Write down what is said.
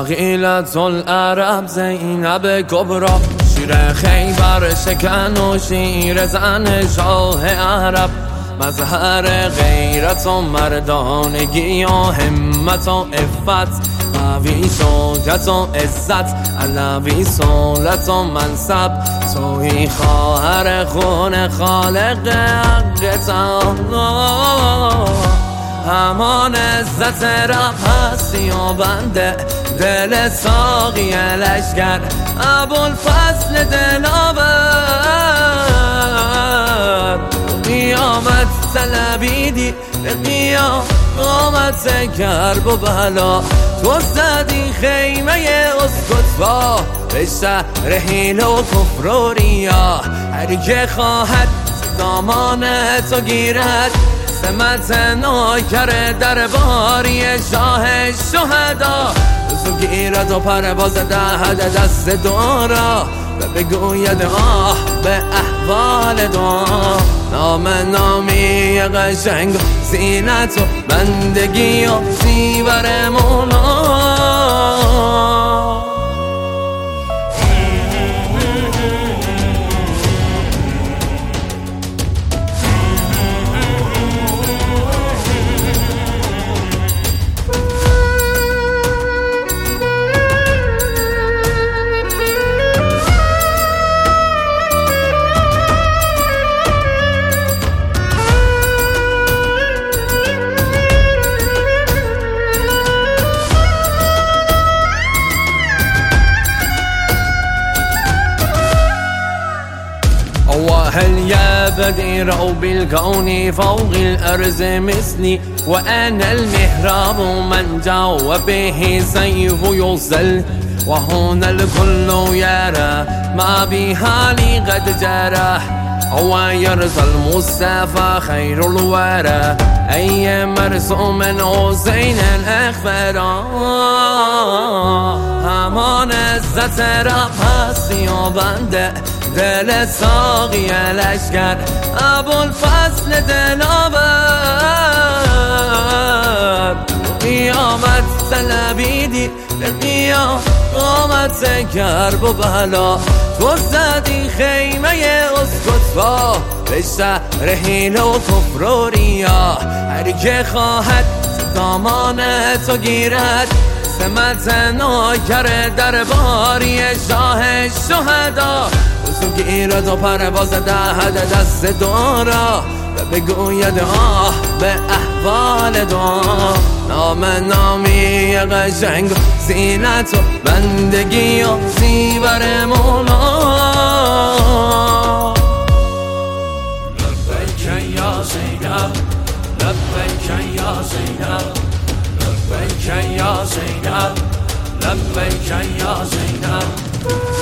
نقیلت العرب زینب کبرا، شیر خیبر شکن و شیر زن شاه عرب، مظهر غیرت و مردانگی و همت و عفت، قوی شوکت و عزت، علوی سولت و منصب، توی خواهر خون خالق حق تعالی. همان عزت رب هستی و بنده، دل ساقی لشگر ابوالفضل دلاور. قیامت طلبیدی به قیامت کرب و بلا، تو زدی خیمه اسکتوا به شهر حیل و کفر و ریا. هر که خواهد دامان تو گیرد، سمت نوکر درباری شاه شهدا. تو گیرد و پرواز دهد دست دورا، و بگوید آه به احوال دعا. نام نامی قشنگ و زینت و بندگی و زیور مولا. وهل يا بدير بالكون فوق الأرض مثلي، وأنا المهراب من جاء به سيف يصل، وهنا الكل يرى ما بحالي قد جرى. هو يرثى المصطفى خير الورى، أي مرسوم حسين الأخبرا. همان عزت رب هستی و بنده، دل ساقی لشگر ابوالفضل دلاور. قیامت طلبیدی به قیامت کرب و بلا، تو زدی خیمه اسکتوا به شهر حیل و کفر و ریا. هر که خواهد دامان تو گیرد، سمت نوکر درباری شاه شهدا. تو گیرد و پرواز دهد دست دورا، و بگوید آه به احوال دعا. نام نامی قشنگ و زینت و بندگی و زیور مولا. لبیک یا زینب، لبیک یا زینب، لبیک یا زینب، لبیک یا زینب.